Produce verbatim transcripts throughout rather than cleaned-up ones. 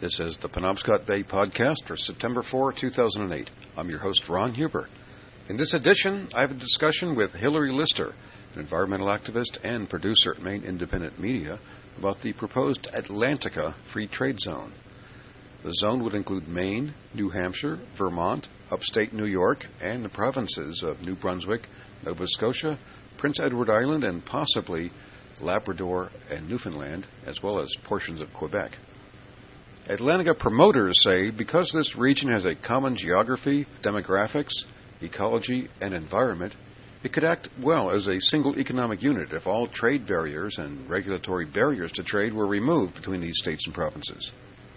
This is the Penobscot Bay Podcast for September fourth, two thousand eight. I'm your host, Ron Huber. In this edition, I have a discussion with Hillary Lister, an environmental activist and producer at Maine Independent Media, about the proposed Atlantica Free Trade Zone. The zone would include Maine, New Hampshire, Vermont, upstate New York, and the provinces of New Brunswick, Nova Scotia, Prince Edward Island, and possibly Labrador and Newfoundland, as well as portions of Quebec. Atlantica promoters say because this region has a common geography, demographics, ecology, and environment, it could act well as a single economic unit if all trade barriers and regulatory barriers to trade were removed between these states and provinces.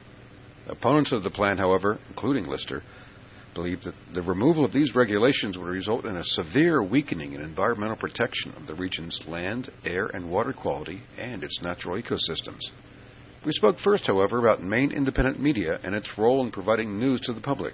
Opponents of the plan, however, including Lister, believe that the removal of these regulations would result in a severe weakening in environmental protection of the region's land, air, and water quality and its natural ecosystems. We spoke first, however, about Maine Independent Media and its role in providing news to the public.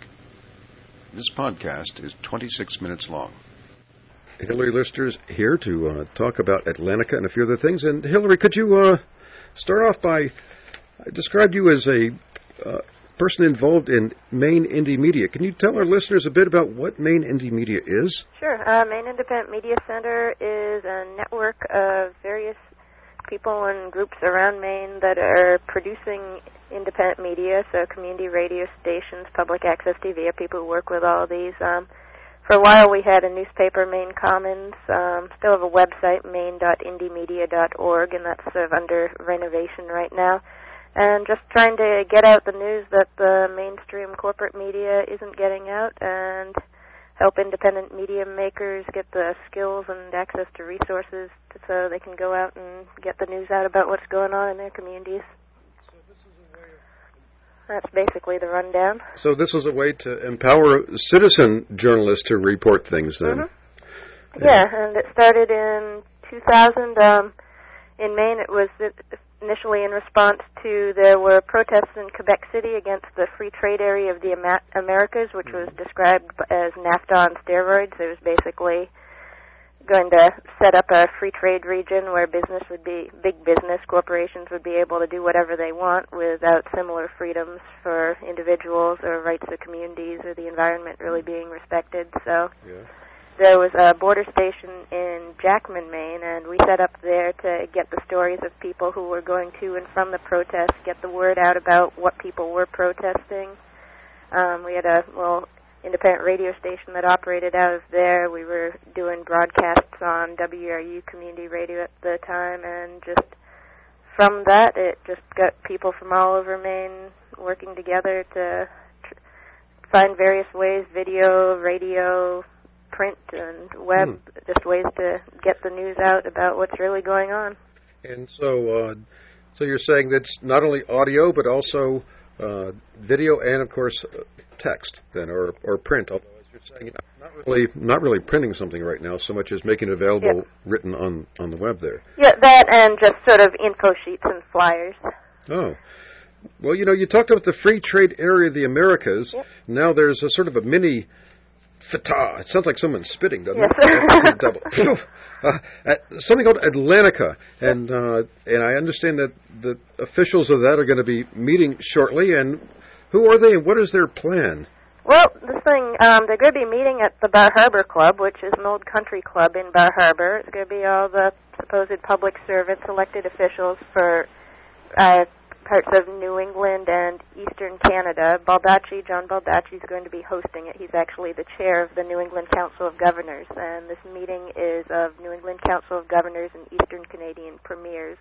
This podcast is twenty-six minutes long. Hillary Lister's here to uh, talk about Atlantica and a few other things. And Hillary, could you uh, start off by, I described you as a uh, person involved in Maine Indie Media. Can you tell our listeners a bit about what Maine Indie Media is? Sure. Uh, Maine Independent Media Center is a network of various people and groups around Maine that are producing independent media, so community radio stations, public access T V, people who work with all of these. Um, for a while we had a newspaper, Maine Commons, um, still have a website, maine dot indie media dot org, and that's sort of under renovation right now. And just trying to get out the news that the mainstream corporate media isn't getting out and help independent media makers get the skills and access to resources to, so they can go out and get the news out about what's going on in their communities. So this is a way of... That's basically the rundown. So this is a way to empower citizen journalists to report things then? Mm-hmm. Yeah, and it started in two thousand. Um, in Maine, it was initially in response to there were protests in Quebec City against the free trade area of the Ama- Americas, which was described as NAFTA on steroids. It was basically going to set up a free trade region where business would be, big business corporations would be able to do whatever they want without similar freedoms for individuals or rights of communities or the environment really being respected. So yeah. There was a border station in Jackman, Maine, and we set up there to get the stories of people who were going to and from the protests, get the word out about what people were protesting. Um, we had a little independent radio station that operated out of there. We were doing broadcasts on W R U community radio at the time, and just from that, it just got people from all over Maine working together to tr- find various ways, video, radio, print and web, hmm. just ways to get the news out about what's really going on. And so uh, so you're saying that's not only audio, but also uh, video and, of course, uh, text, then, or, or print, although, as you're saying, not really, not really printing something right now so much as making it available yep. written on, on the web there. Yeah, that and just sort of info sheets and flyers. Oh. Well, you know, you talked about the free trade area of the Americas. Yep. Now there's a sort of a mini... Fata. It sounds like someone's spitting, doesn't yes. it? Double. uh, at, something called Atlantica, and uh, and I understand that the officials of that are going to be meeting shortly. And who are they, and what is their plan? Well, this thing, um, they're going to be meeting at the Bar Harbor Club, which is an old country club in Bar Harbor. It's going to be all the supposed public servants, elected officials for uh, parts of New England and Eastern Canada. Baldacci, John Baldacci, is going to be hosting it. He's actually the chair of the New England Council of Governors, and this meeting is of New England Council of Governors and Eastern Canadian premiers.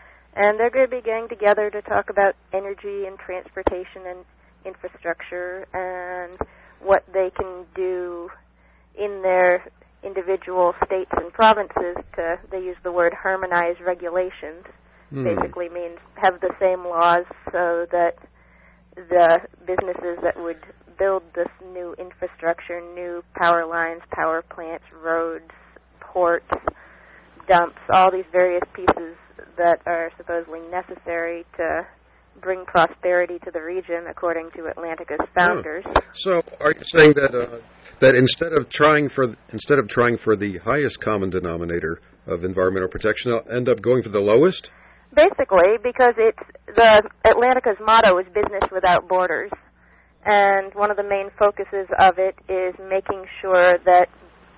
And they're going to be getting together to talk about energy and transportation and infrastructure and what they can do in their individual states and provinces to, they use the word harmonize regulations. Hmm. Basically means have the same laws so that the businesses that would build this new infrastructure, new power lines, power plants, roads, ports, dumps, all these various pieces that are supposedly necessary to bring prosperity to the region, according to Atlantica's founders. Oh. So, are you saying that uh, that instead of trying for instead of trying for the highest common denominator of environmental protection, they'll end up going for the lowest? basically, because it's the Atlantica's motto is business without borders, and one of the main focuses of it is making sure that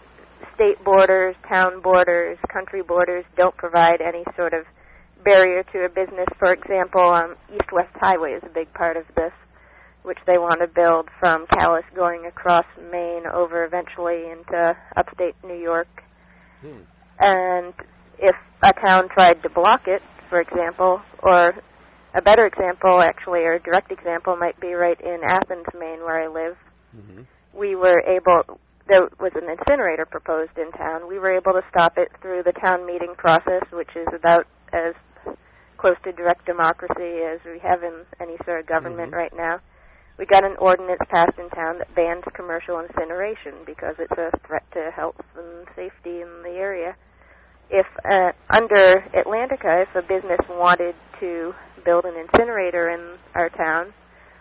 state borders, town borders, country borders don't provide any sort of barrier to a business. For example, um, East-West Highway is a big part of this, which they want to build from Calais going across Maine over eventually into upstate New York. Hmm. And if a town tried to block it, for example, or a better example, actually, or a direct example might be right in Athens, Maine, where I live. Mm-hmm. We were able, there was an incinerator proposed in town. We were able to stop it through the town meeting process, which is about as close to direct democracy as we have in any sort of government mm-hmm. right now. We got an ordinance passed in town that bans commercial incineration because it's a threat to health and safety in the area. If uh, under Atlantica, if a business wanted to build an incinerator in our town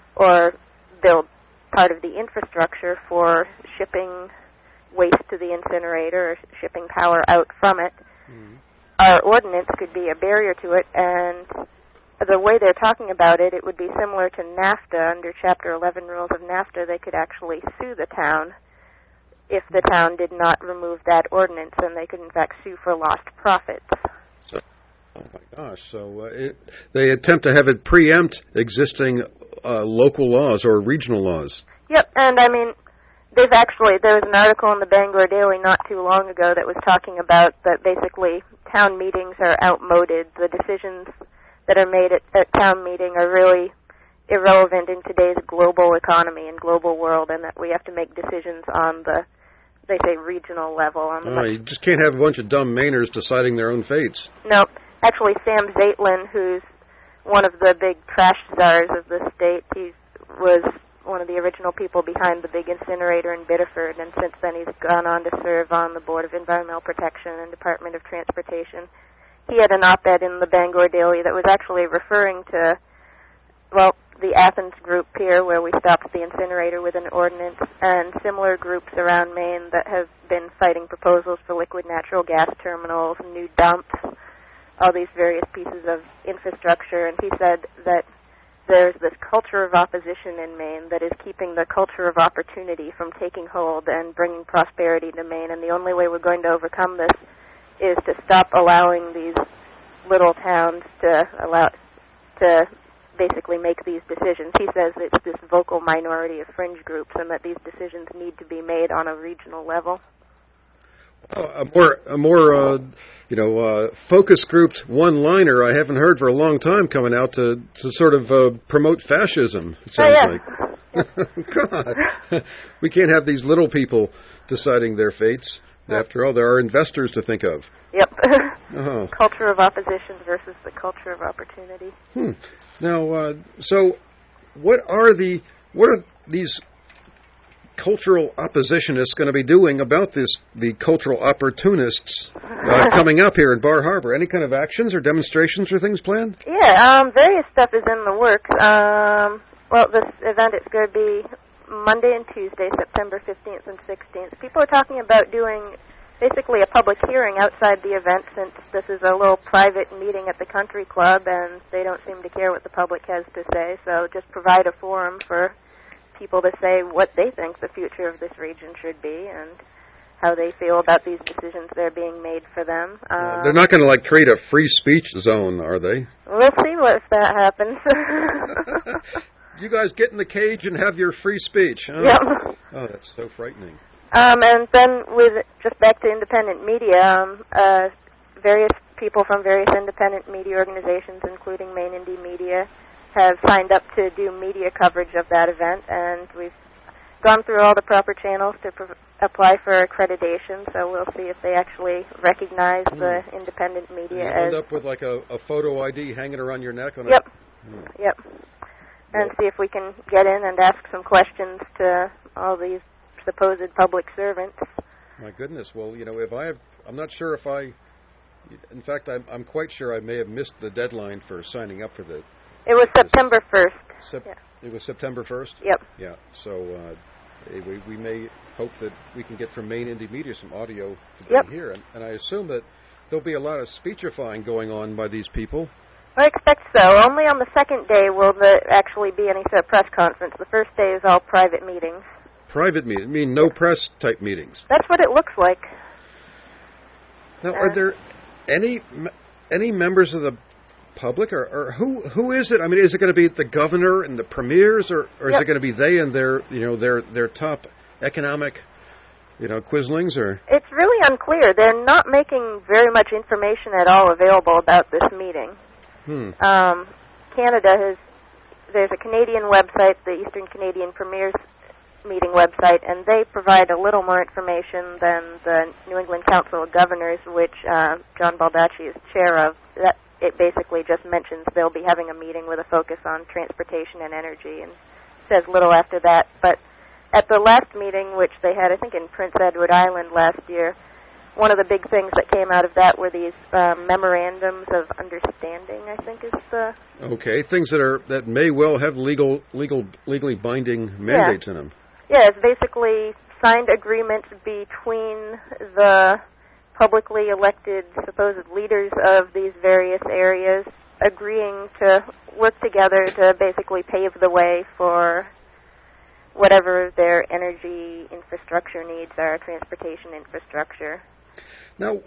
or build part of the infrastructure for shipping waste to the incinerator or shipping power out from it, mm-hmm. our ordinance could be a barrier to it, and the way they're talking about it, it would be similar to NAFTA. Under Chapter eleven rules of NAFTA, they could actually sue the town if the town did not remove that ordinance, and they could, in fact, sue for lost profits. So, oh, my gosh. So uh, it, they attempt to have it preempt existing uh, local laws or regional laws. Yep, and, I mean, they've actually, there was an article in the Bangor Daily not too long ago that was talking about that basically town meetings are outmoded. The decisions that are made at, at town meeting are really irrelevant in today's global economy and global world, and that we have to make decisions on the, they say, regional level. On the oh, you just can't have a bunch of dumb Mainers deciding their own fates. No. Actually, Sam Zeitlin, who's one of the big trash czars of the state, he was one of the original people behind the big incinerator in Biddeford, and since then he's gone on to serve on the Board of Environmental Protection and Department of Transportation. He had an op-ed in the Bangor Daily that was actually referring to, well, the Athens group here where we stopped the incinerator with an ordinance, and similar groups around Maine that have been fighting proposals for liquid natural gas terminals, new dumps, all these various pieces of infrastructure. And he said that there's this culture of opposition in Maine that is keeping the culture of opportunity from taking hold and bringing prosperity to Maine, and the only way we're going to overcome this is to stop allowing these little towns to allow to basically make these decisions. He says it's this vocal minority of fringe groups and that these decisions need to be made on a regional level. Uh, a more, a more, uh, you know, uh, focus grouped one-liner I haven't heard for a long time coming out to, to sort of uh, promote fascism, it sounds oh, yeah. like. God, we can't have these little people deciding their fates. After all, there are investors to think of. Yep. Uh-huh. Culture of opposition versus the culture of opportunity. Hmm. Now, uh, so what are the what are these cultural oppositionists going to be doing about this? The cultural opportunists uh, coming up here in Bar Harbor. Any kind of actions or demonstrations or things planned? Yeah, um, various stuff is in the works. Um, well, this event is going to be Monday and Tuesday, September fifteenth and sixteenth. People are talking about doing basically a public hearing outside the event, since this is a little private meeting at the country club and they don't seem to care what the public has to say. So just provide a forum for people to say what they think the future of this region should be and how they feel about these decisions that are being made for them. Um, They're not going to like create a free speech zone, are they? We'll see what if that happens. You guys get in the cage and have your free speech. Oh, yep. Oh, that's so frightening. Um, and then with just back to independent media, um, uh, various people from various independent media organizations, including Maine Indie Media, have signed up to do media coverage of that event, and we've gone through all the proper channels to pr- apply for accreditation, so we'll see if they actually recognize mm. the independent media you as... end up with like a, a photo I D hanging around your neck? On yep. A... Mm. Yep. And see if we can get in and ask some questions to all these supposed public servants. My goodness. Well, you know, if I have, I'm not sure if I, in fact, I'm, I'm quite sure I may have missed the deadline for signing up for the... It was September first. Sep- yeah. It was September first? Yep. Yeah. So uh, we, we may hope that we can get from Maine Indie Media some audio to yep. here. And, and I assume that there'll be a lot of speechifying going on by these people. I expect so. Only on the second day will there actually be any sort of press conference. The first day is all private meetings. Private meetings? I mean, no press type meetings? That's what it looks like. Now, are there any any members of the public, or, or who who is it? I mean, is it going to be the governor and the premiers, or, or is yep. it going to be they and their you know their their top economic you know quislings? Or it's really unclear. They're not making very much information at all available about this meeting. Hmm. Um, Canada has there's a Canadian website, the Eastern Canadian Premiers meeting website, and they provide a little more information than the New England Council of Governors, which uh, John Baldacci is chair of. That it basically just mentions they'll be having a meeting with a focus on transportation and energy, and says little after that. But at the last meeting, which they had, I think, in Prince Edward Island last year, one of the big things that came out of that were these uh, memorandums of understanding, I think is the... Okay, things that are that may well have legal, legal, legally binding mandates yeah. in them. Yeah, it's basically signed agreements between the publicly elected supposed leaders of these various areas agreeing to work together to basically pave the way for whatever their energy infrastructure needs are, transportation infrastructure. Now,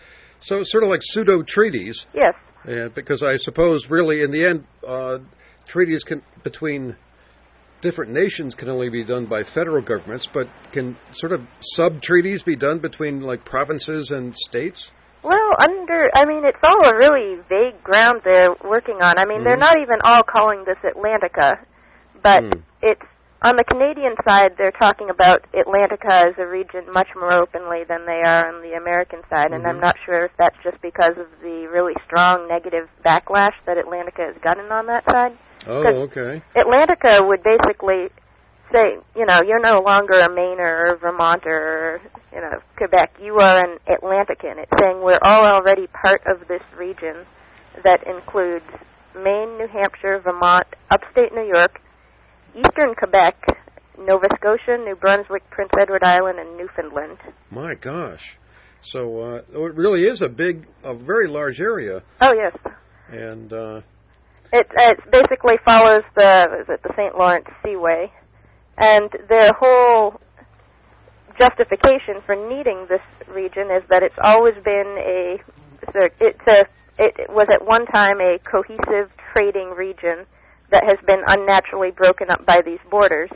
so sort of like pseudo-treaties. Yes. Uh, because I suppose really in the end, uh, treaties can, between different nations can only be done by federal governments, but can sort of sub-treaties be done between, like, provinces and states? Well, under, I mean, it's all a really vague ground they're working on. I mean, mm. they're not even all calling this Atlantica, but mm. it's, on the Canadian side, they're talking about Atlantica as a region much more openly than they are on the American side, and mm-hmm. I'm not sure if that's just because of the really strong negative backlash that Atlantica has gotten on that side. Oh, okay. Atlantica would basically say, you know, you're no longer a Mainer or Vermonter or, you know, Quebec. You are an Atlantican. It's saying we're all already part of this region that includes Maine, New Hampshire, Vermont, upstate New York, eastern Quebec, Nova Scotia, New Brunswick, Prince Edward Island, and Newfoundland. My gosh. So uh, it really is a big, a very large area. Oh, yes. And... Uh, It, it basically follows the is it the Saint Lawrence Seaway, and their whole justification for needing this region is that it's always been a it's a it was at one time a cohesive trading region that has been unnaturally broken up by these borders,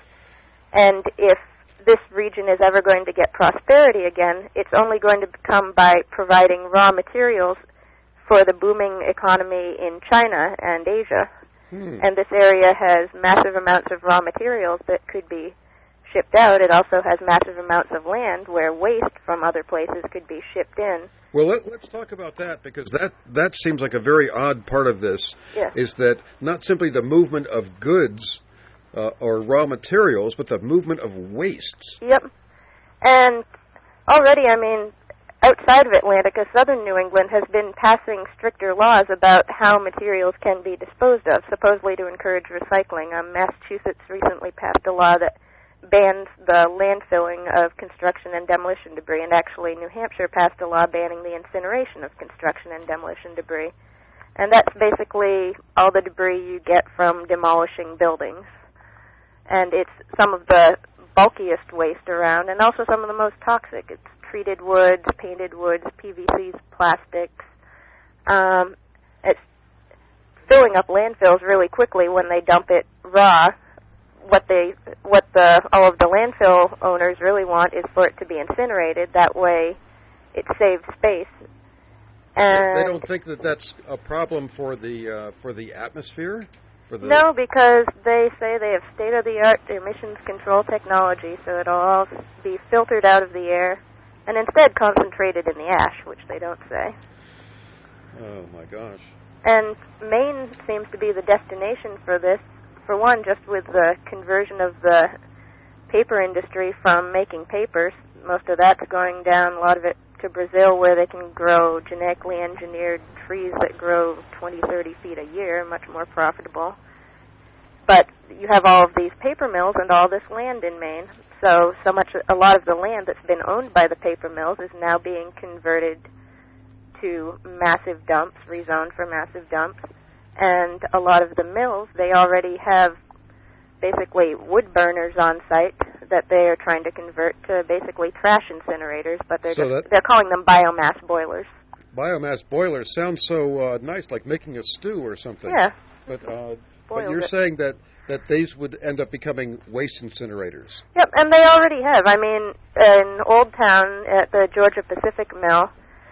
and if this region is ever going to get prosperity again, it's only going to come by providing raw materials for the booming economy in China and Asia. Hmm. And this area has massive amounts of raw materials that could be shipped out. It also has massive amounts of land where waste from other places could be shipped in. Well, let, let's talk about that, because that, that seems like a very odd part of this, yes. is that not simply the movement of goods uh, or raw materials, but the movement of wastes. Yep. And already, I mean, outside of Atlantica, southern New England has been passing stricter laws about how materials can be disposed of, supposedly to encourage recycling. Um, Massachusetts recently passed a law that bans the landfilling of construction and demolition debris, and actually New Hampshire passed a law banning the incineration of construction and demolition debris. And that's basically all the debris you get from demolishing buildings. And it's some of the bulkiest waste around, and also some of the most toxic. It's treated woods, painted woods, P V Cs, plastics. Um, it's filling up landfills really quickly when they dump it raw. What they, what the all of the landfill owners really want is for it to be incinerated. That way, it saves space. And they don't think that that's a problem for the uh, for the atmosphere. For the no, because they say they have state-of-the-art emissions control technology, so it'll all be filtered out of the air and instead concentrated in the ash, which they don't say. Oh, my gosh. And Maine seems to be the destination for this. For one, just with the conversion of the paper industry from making papers, most of that's going down, a lot of it to Brazil, where they can grow genetically engineered trees that grow twenty, thirty feet a year, much more profitable. But you have all of these paper mills and all this land in Maine. So, so much, a lot of the land that's been owned by the paper mills is now being converted to massive dumps, rezoned for massive dumps. And a lot of the mills, they already have basically wood burners on site that they are trying to convert to basically trash incinerators, but they're So just, that- they're calling them biomass boilers. Biomass boilers sounds so uh, nice, like making a stew or something. Yeah. But uh, but Boiled you're it. saying that, that these would end up becoming waste incinerators. Yep, and they already have. I mean, in Old Town at the Georgia Pacific Mill,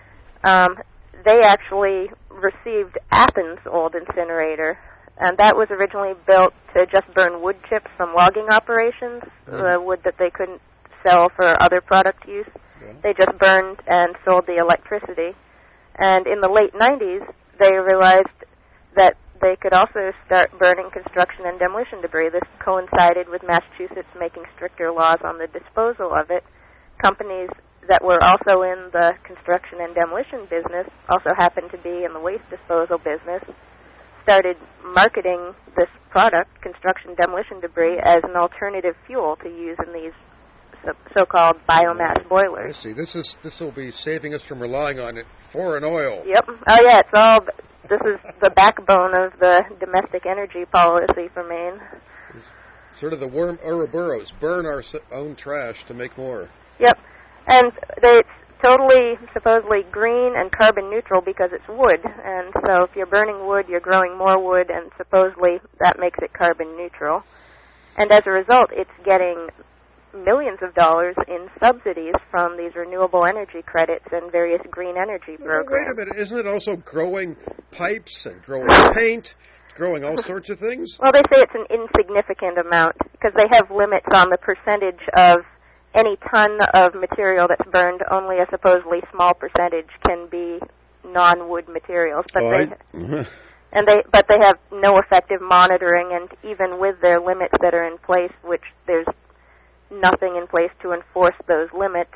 um, they actually received Athens' old incinerator, and that was originally built to just burn wood chips from logging operations, Mm. the wood that they couldn't sell for other product use. Yeah. They just burned and sold the electricity. And in the late nineties, they realized that they could also start burning construction and demolition debris. This coincided with Massachusetts making stricter laws on the disposal of it. Companies that were also in the construction and demolition business, also happened to be in the waste disposal business, started marketing this product, construction demolition debris, as an alternative fuel to use in these so- so-called biomass I boilers. see. This is this will be saving us from relying on it foreign oil. Yep. Oh, yeah, it's all, this is the backbone of the domestic energy policy for Maine. It's sort of the worm Ouroboros, burn our s- own trash to make more. Yep. And they, it's totally, supposedly, green and carbon neutral because it's wood. And so if you're burning wood, you're growing more wood, and supposedly that makes it carbon neutral. And as a result, it's getting millions of dollars in subsidies from these renewable energy credits and various green energy Wait programs. a minute, isn't it also growing pipes and growing paint, growing all sorts of things? Well, they say it's an insignificant amount because they have limits on the percentage of any ton of material that's burned. Only a supposedly small percentage can be non-wood materials, but Oh, they I- and they but they have no effective monitoring. And even with their limits that are in place, which there's nothing in place to enforce those limits.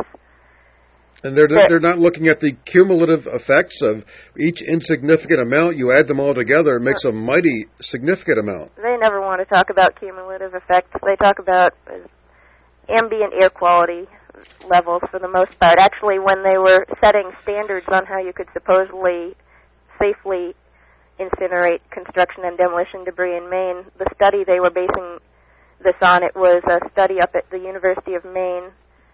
And they're they're not looking at the cumulative effects of each insignificant amount. You add them all together, it makes a mighty significant amount. They never want to talk about cumulative effects. They talk about uh, ambient air quality levels for the most part. Actually, when they were setting standards on how you could supposedly safely incinerate construction and demolition debris in Maine, the study they were basing this on, it was a study up at the University of Maine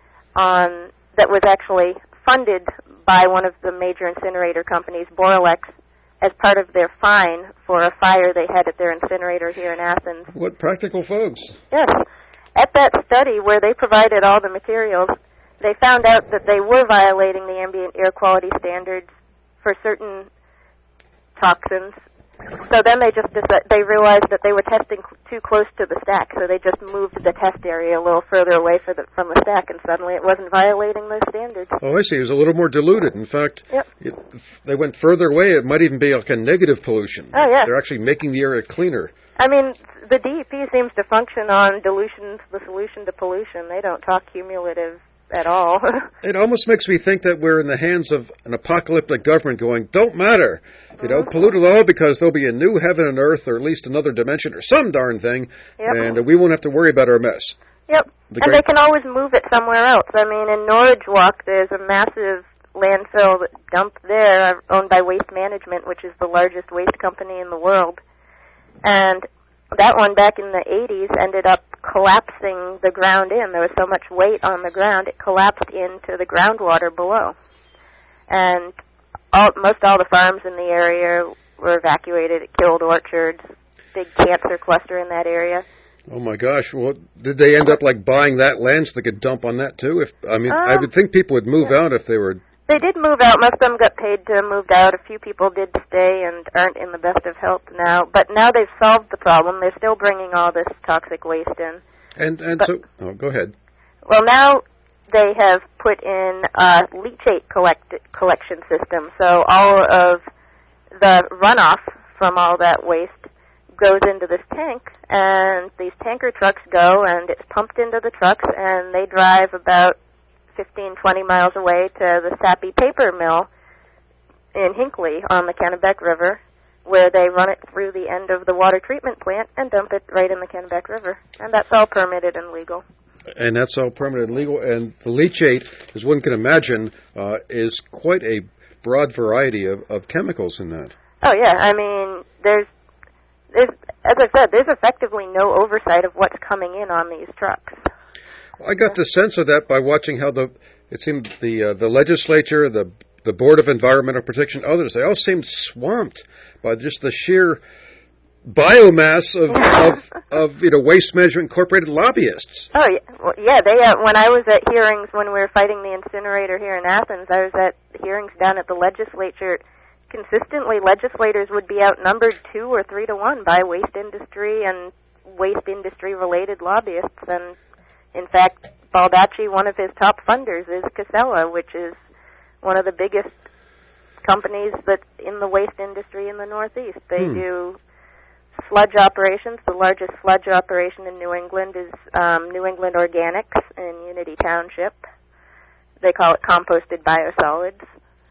on that was actually funded by one of the major incinerator companies, Boralex, as part of their fine for a fire they had at their incinerator here in Athens. What practical folks. Yes. At that study where they provided all the materials, they found out that they were violating the ambient air quality standards for certain toxins. So then they just deci- they realized that they were testing cl- too close to the stack, so they just moved the test area a little further away for the, from the stack, and suddenly it wasn't violating those standards. Oh, I see. It was a little more diluted. In fact, Yep. it, they went further away. It might even be like a negative pollution. Oh, yeah. They're actually making the area cleaner. I mean, the D E P seems to function on dilution's the solution to pollution. They don't talk cumulative at all. It almost makes me think that we're in the hands of an apocalyptic government going, don't matter. You know, pollute it all because there'll be a new heaven and earth or at least another dimension or some darn thing, Yep. and we won't have to worry about our mess. Yep. The And great- they can always move it somewhere else. I mean, in Norridge Walk, there's a massive landfill that dumped there, owned by Waste Management, which is the largest waste company in the world. And that one back in the eighties ended up collapsing the ground in. There was so much weight on the ground, it collapsed into the groundwater below. And all, most all the farms in the area were evacuated. It killed orchards, big cancer cluster in that area. Oh my gosh! Well, did they end up like buying that land so they could dump on that too? If I mean, I Um, would think people would move yeah. out if they were. They did move out. Most of them got paid to move out. A few people did stay and aren't in the best of health now. But now they've solved the problem. They're still bringing all this toxic waste in. And and But- so, oh, go ahead. Well, now they have put in a leachate collect- collection system. So all of the runoff from all that waste goes into this tank, and these tanker trucks go, and it's pumped into the trucks, and they drive about fifteen, twenty miles away to the Sappy Paper Mill in Hinckley on the Kennebec River, where they run it through the end of the water treatment plant and dump it right in the Kennebec River. And that's all permitted and legal. And that's all permanent and legal. And the leachate, as one can imagine, uh, is quite a broad variety of, of chemicals in that. Oh, yeah. I mean, there's there's, as I said, there's effectively no oversight of what's coming in on these trucks. Well, I got the sense of that by watching how the it seemed the uh, the legislature, the the Board of Environmental Protection, others, they all seemed swamped by just the sheer biomass of, of, of you know, Waste Management Incorporated lobbyists. Oh, yeah. Well, yeah, they, uh, when I was at hearings when we were fighting the incinerator here in Athens, I was at hearings down at the legislature. Consistently, legislators would be outnumbered two or three to one by waste industry and waste industry-related lobbyists. And, in fact, Baldacci, one of his top funders, is Casella, which is one of the biggest companies that in the waste industry in the Northeast. They hmm. do sludge operations. The largest sludge operation in New England is um, New England Organics in Unity Township. They call it composted biosolids.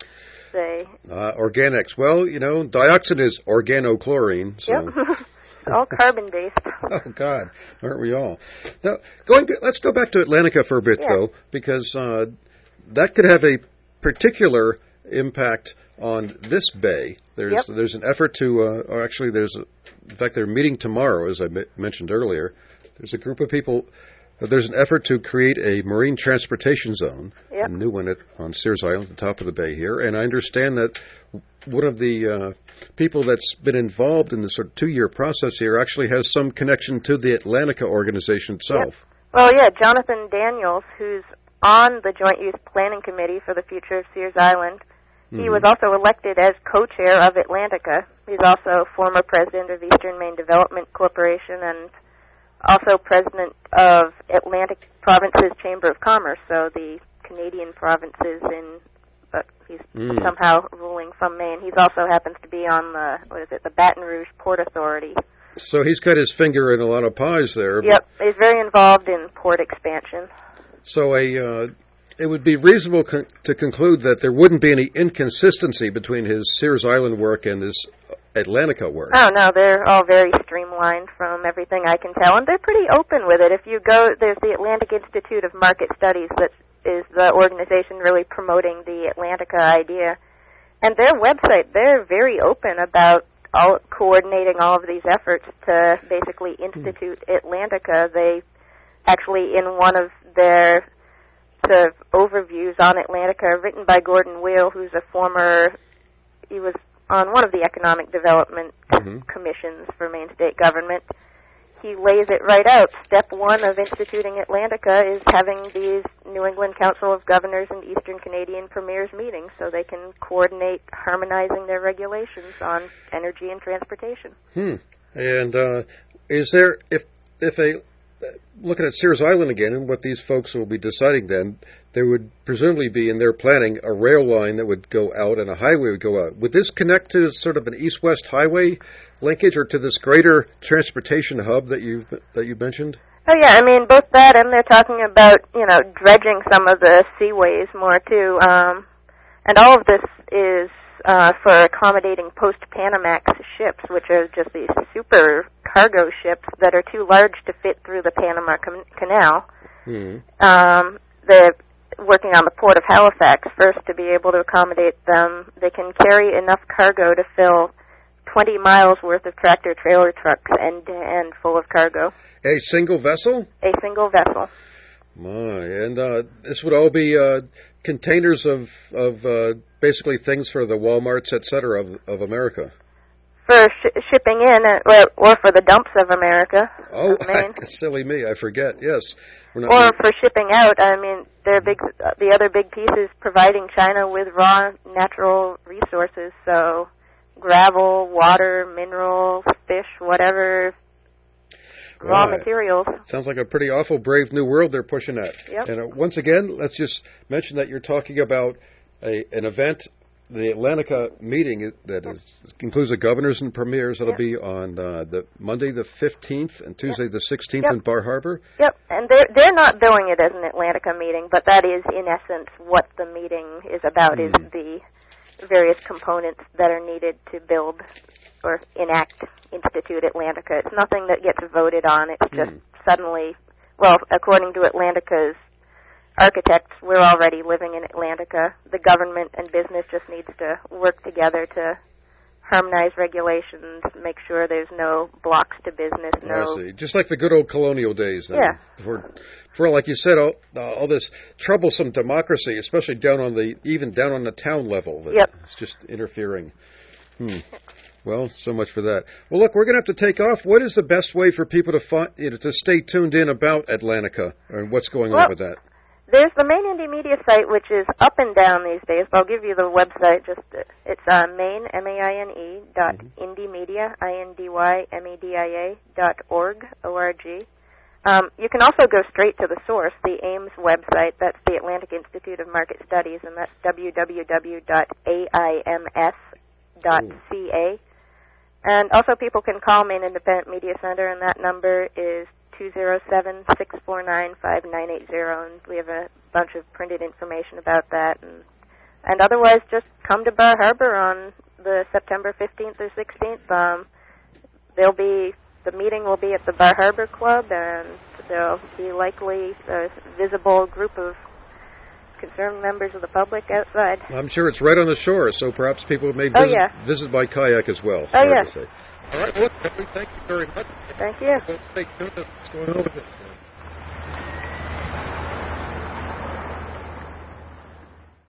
They uh, organics. Well, you know, dioxin is organochlorine. So. Yep. It's all carbon-based. Oh, God. Aren't we all? Now, going. Let's go back to Atlantica for a bit, yeah. though, because uh, that could have a particular impact on this bay. There's yep. there's an effort to, uh, or actually there's, a, in fact, they're meeting tomorrow, as I m- mentioned earlier. There's a group of people, uh, there's an effort to create a marine transportation zone, yep. a new one at, on Sears Island, at the top of the bay here, and I understand that one of the uh, people that's been involved in this sort of two-year process here actually has some connection to the Atlantica organization itself. Yep. Well, yeah, Jonathan Daniels, who's on the Joint Use Planning Committee for the future of Sears Island. He mm-hmm. was also elected as co-chair of Atlantica. He's also former president of Eastern Maine Development Corporation and also president of Atlantic Provinces Chamber of Commerce, so the Canadian provinces in, but he's mm. somehow ruling from Maine. He also happens to be on the, what is it, the Baton Rouge Port Authority. So he's got his finger in a lot of pies there. Yep, he's very involved in port expansion. So a uh, it would be reasonable con- to conclude that there wouldn't be any inconsistency between his Sears Island work and his Atlantica work. Oh, no, they're all very streamlined from everything I can tell, and they're pretty open with it. If you go, there's the Atlantic Institute of Market Studies that is the organization really promoting the Atlantica idea. And their website, they're very open about all coordinating all of these efforts to basically institute mm. Atlantica. They actually, in one of their sort of overviews on Atlantica, written by Gordon Wheel, who's a former, he was on one of the economic development mm-hmm. commissions for Maine state government, he lays it right out. Step one of instituting Atlantica is having these New England Council of Governors and Eastern Canadian Premiers meetings so they can coordinate harmonizing their regulations on energy and transportation. Hmm. And uh, is there, if if a, looking at Sears Island again and what these folks will be deciding then, there would presumably be in their planning a rail line that would go out and a highway would go out. Would this connect to sort of an east-west highway linkage or to this greater transportation hub that you've that you mentioned? Oh yeah, I mean both that and they're talking about, you know, dredging some of the seaways more too. Um, and all of this is uh, for accommodating post-Panamax ships, which are just these super cargo ships that are too large to fit through the Panama com- Canal. Mm-hmm. Um, they're working on the Port of Halifax first to be able to accommodate them. They can carry enough cargo to fill twenty miles worth of tractor-trailer trucks end to end full of cargo. A single vessel? A single vessel. My, and uh, this would all be uh, containers of of uh, basically things for the Walmarts, et cetera, of, of America. For sh- shipping in, uh, or for the dumps of America. Oh, of Maine. Silly me, I forget. Yes, we're not or really... for shipping out. I mean, they're big. Uh, the other big piece is providing China with raw natural resources. So, gravel, water, minerals, fish, whatever. Raw right. materials. Sounds like a pretty awful brave new world they're pushing at. Yep. And uh, once again, let's just mention that you're talking about a, an event, the Atlantica meeting that is, includes the governors and premiers. That'll yep. be on uh, the Monday the fifteenth and Tuesday yep. the sixteenth yep. in Bar Harbor. Yep, and they're, they're not billing it as an Atlantica meeting, but that is, in essence, what the meeting is about, mm. is the various components that are needed to build or enact, institute Atlantica. It's nothing that gets voted on. It's just mm. suddenly, well, according to Atlantica's architects, we're already living in Atlantica. The government and business just needs to work together to harmonize regulations, make sure there's no blocks to business. No, I see. Just like the good old colonial days. Then. Yeah. For, for like you said, all, uh, all this troublesome democracy, especially down on the even down on the town level. That Yep. It's just interfering. Hmm. Well, so much for that. Well, look, we're going to have to take off. What is the best way for people to find, you know, to stay tuned in about Atlantica and what's going well, on with that? There's the Maine Indie Media site, which is up and down these days. But I'll give you the website. Just it's uh, Maine M A I N E dot Indiemedia I N D Y M E D I A dot org O R G. Um, you can also go straight to the source, the AIMS website. That's the Atlantic Institute of Market Studies, and that's w w w dot A I M S dot C A. And also people can call Maine Independent Media Center, and that number is two zero seven, six four nine, five nine eight zero, and we have a bunch of printed information about that. And, and otherwise, just come to Bar Harbor on the September fifteenth or sixteenth. Um, there'll be, the meeting will be at the Bar Harbor Club, and there'll be likely a visible group of concerned members of the public outside. I'm sure it's right on the shore, so perhaps people may visit, oh, yeah. visit by kayak as well. Oh, yes. All right, well, look, thank you very much. Thank you. We'll stay tuned to what's going on with this.